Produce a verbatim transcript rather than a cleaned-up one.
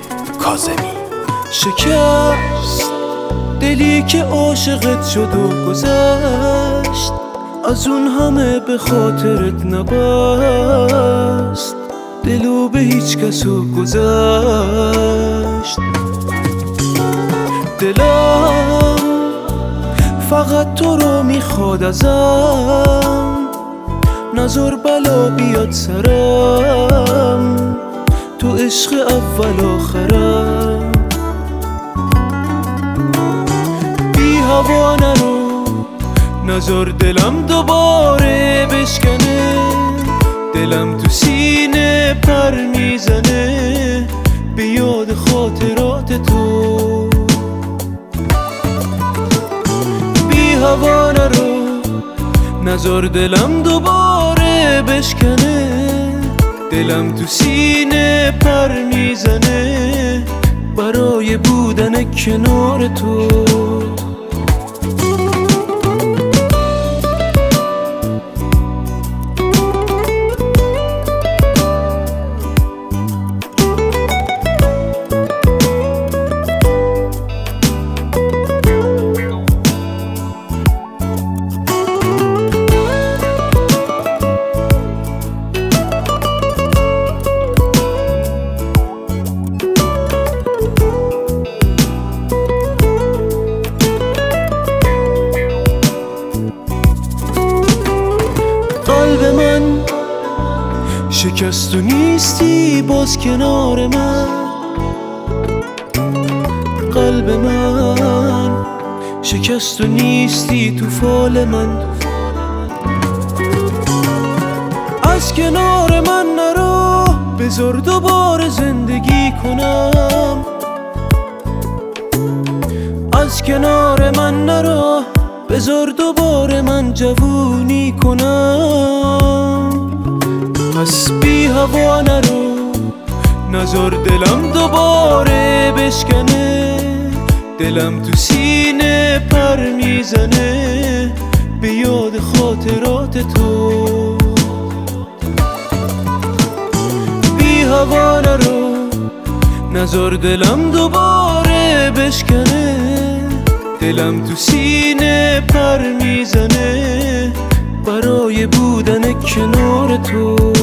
کاظمی. شکست دلی که عاشقت شد و گذشت، از اون همه به خاطرت نبست، دلو به هیچ کسو گذشت. دلم فقط تو رو میخواد ازم، نذار بلا بیاد سرم، تو عشق اول آخرم. بی هوا نرو، نذار دلم دوباره بشکنه، دلم تو سینه پر میزنه به یاد خاطرات تو. بی هوا نرو، نذار دلم دوباره بشکنه، دلم تو سینه پر میزنه برای بودن کنار تو. قلب من شکست و نیستی باز کنار من، قلب من شکست و نیستی تو فال من. از کنار من نرو، بذار دوباره زندگی کنم. از کنار من نرو، بذار دوباره من جوونی کنم. پس بی هوا نرو، نذار دلم دوباره بشکنه، دلم تو سینه پر میزنه به یاد خاطرات تو. بی هوا نرو، نذار دلم دوباره بشکنه، دلم تو سینه پر میزنه برای بودن کنار تو.